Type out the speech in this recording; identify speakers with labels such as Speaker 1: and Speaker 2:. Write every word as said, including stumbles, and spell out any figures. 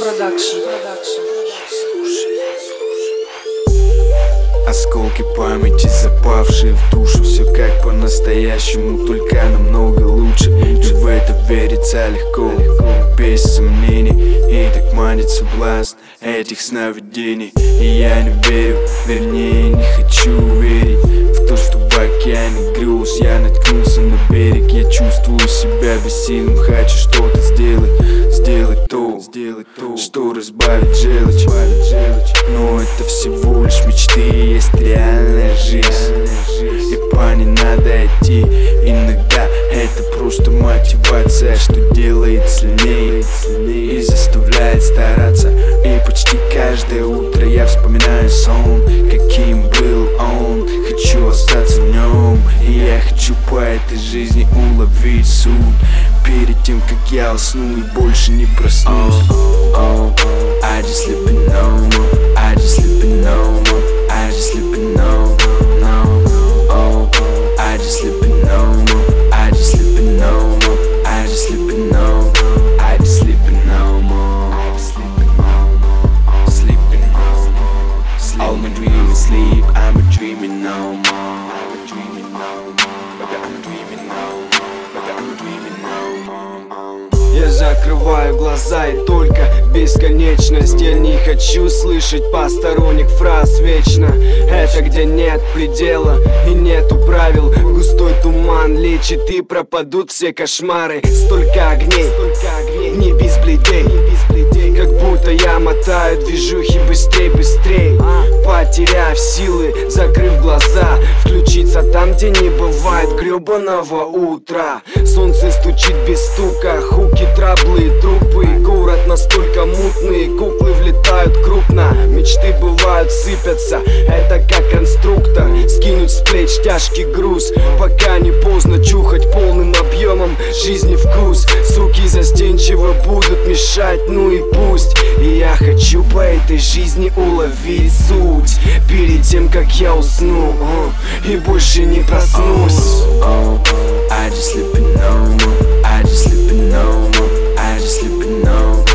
Speaker 1: Осколки памяти, запавшие в душу. Все как по-настоящему, только намного лучше. И в это верится легко, без сомнений. И так манит соблазн этих сновидений. И я не верю, вернее не хочу верить в то, что в океане грез я наткнулся на берег. Я чувствую себя бессильным, хочу что-то сделать. Сделать то, сделать то, что разбавит желчь. Но это всего лишь мечты, есть реальная жизнь. И по ней надо идти. Иногда это просто мотивация, что делает сильнее и заставляет стараться. И почти каждое утро я вспоминаю сон, каким был он. Хочу остаться в нем, и я хочу по этой жизни уловить суть перед тем, как я усну и больше не проснусь. Oh, oh, oh, I just sleeping no more, I just sleeping no more, I just sleeping no more, no. Oh, oh, I just sleeping no more, I just sleeping no more, I just sleeping no more, I just sleeping no more, I just sleeping no more, sleeping no more. All my dreams sleep, I'm a dreaming no more, I'm a dreaming no more, but I'm a dreaming no more, but I'm a dreaming no more.
Speaker 2: Я закрываю глаза и только бесконечность. Я не хочу слышать посторонних фраз вечно. Это где нет предела и нету правил. Густой туман лечит и пропадут все кошмары. Столько огней, не без бледей, как будто я мотаю движухи быстрей, быстрей. Потеряв силы, закрыв глаза, включиться там, где не бывает гребаного утра. Солнце стучит без стука, хуки, траблы и трупы. Город настолько мутный, куклы влетают крупно. Мечты бывают сыпятся, это как конструктор. Скинуть с плеч тяжкий груз, пока не поздно чухать полным объемом жизни вкус. Суки застенчиво будут мешать, ну и пусть. И я хочу по этой жизни уловить суть перед тем, как я усну и больше не проснусь.
Speaker 1: Oh, oh, I just sleeping no more, I just sleeping no more, I just sleeping no more.